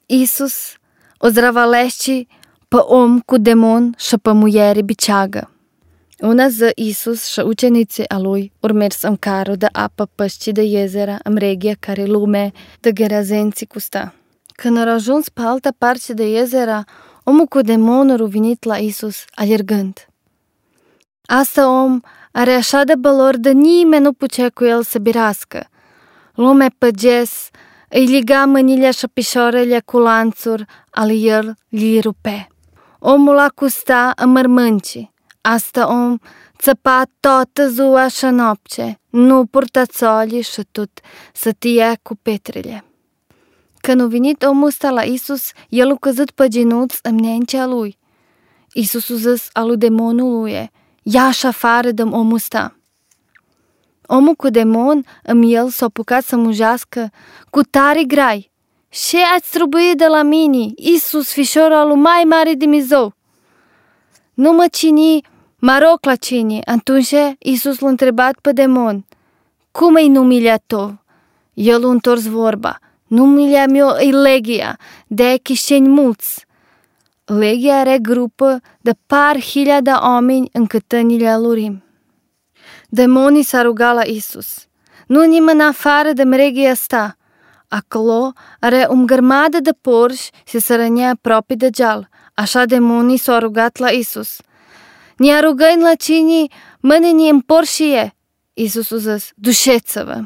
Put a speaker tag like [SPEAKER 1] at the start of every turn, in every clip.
[SPEAKER 1] Isus o zdravalește pe om cu demon și pe muiere biceagă. Una zi Isus și ucenicii a lui au mers în carul de apă păștii de iezera în regia care lume de gerazenții custa. Când au ajuns pe altă parte de iezera, omul cu demonul a venit la Isus alergând. Asta om are așa de balor de nimeni nu putea cu el să birească. Lumea păges îi liga mâinile și picioarele cu lanțuri, ale el li rupe. Omul acusta în mărmânci. Asta om țăpa toată ziua și noapte, nu purta țoli și tot să tia cu petrele. Când a venit omul ăsta la Isus, el a căzut pe genuți înaintea lui. Isus a zis a lui demonului, ia-și afară de omul ăsta. Omul cu demon în el s-a apucat să mujească cu tare grai. Ce ați trebuie de la mine, Isus, fișorul al lui mai mare de Dumnezeu? Nu mă cini, mă rog la cine. Atunci Isus l-a întrebat pe demon, cum e numele tău? El a întors vorba, numele meu e Legia, de chișeni mulți. Legia are grupă de par hilia de oameni în cătănile alurim. Demonii s-a rugat la Isus, nu nimeni afară de mregia asta. Acolo are o grămadă de porci și se rănea aproape de geal. Așa demonii s-au rugat la Isus. Ne rugăm la cine mâine în porșie. Isus a zis, dușeți-vă.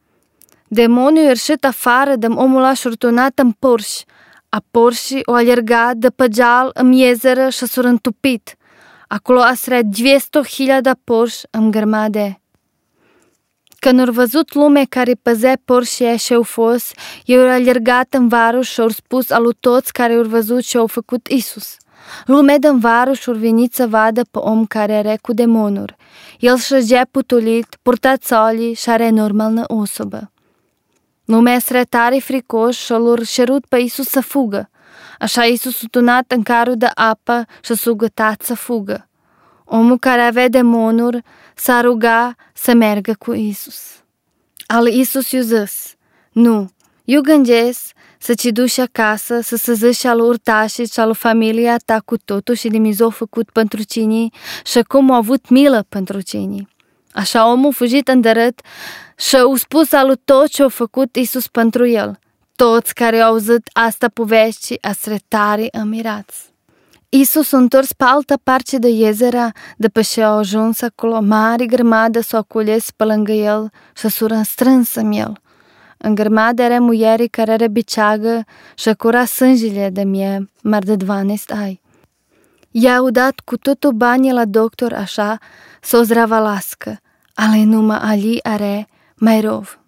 [SPEAKER 1] Demonii au ieșit afară de omul ăla și-au turnat în porși. A porșii au alergat de pe geal în iezeră și s-au întupit. Acolo asrea 200.000 de porși în grămade. Când au văzut lumea care păzea porșii și au fost, ei au alergat în varuș și au spus a lui toți care au văzut ce au făcut Isus. Lumea din varuș au venit să vadă pe om care are cu demonuri. El șăgea putulit, purta țolii și are normal în osobă. Lumea era tare fricoși și l-au cerut pe Isus să fugă. Așa Isus a tunat în carul de apă și s-a gătat să fugă. Omul care avea demonuri s-a rugat să meargă cu Isus. Al Isus i-a zis, nu, eu gândesc să te duci acasă, să se zici al urtașii și al familia ta cu totul și Dumnezeu a făcut pentru cine și cum a avut milă pentru cine. Așa omul a fugit îndărât și a spus al lui tot ce a făcut Isus pentru el. Toți care au auzit asta poveste astre tare amirați. Isus a întors pe altă parte de iezera, după ce a ajuns acolo, mare grămadă s-a cules pe lângă el și s-a înstrâns în el. În grămadă era muiere care era biceagă și cura sângele de mie, mar de 12 ani. I-au dat cu totul banii la doctor așa să o zdravalască, ale numai ali are mai rov.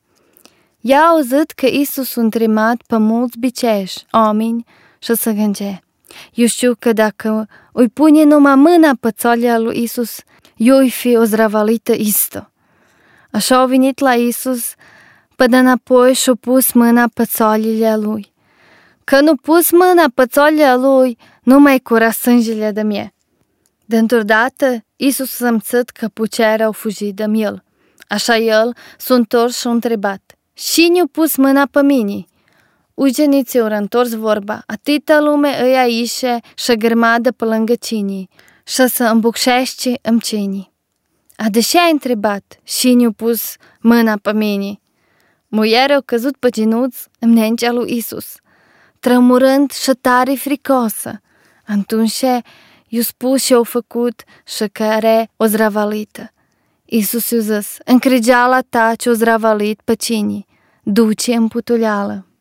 [SPEAKER 1] I-a auzit că Isus a întrebat pe mulți biceși, oameni, și se gândea. Eu știu că dacă îi pune numai mâna pe țolia lui Isus, eu îi fi o zdravalită istă. Așa au venit la Isus, pe de înapoi și-a pus mâna pe țolile lui. Când a pus mâna pe țolile lui, nu mai cura sângele de mie. Dintr-o dată, Isus s-a simțit că pucerea au fugit de el. Așa el s-a întors și a întrebat, cine a pus mâna pe mine? Ucenicii au întors vorba, atâta lume îi aici și grămadă pe lângă cine și se îmbucșește în cine. A de ce ai întrebat, cine a pus mâna pe mine? Muierea a căzut pe genuți înaintea lui Isus, tremurând și tare fricosă. Atunci i-a spus ce au făcut și care o zdravalită. Isus i-a zis, în crigeala ta ce o zdravalit pe cine, duce în putuleală.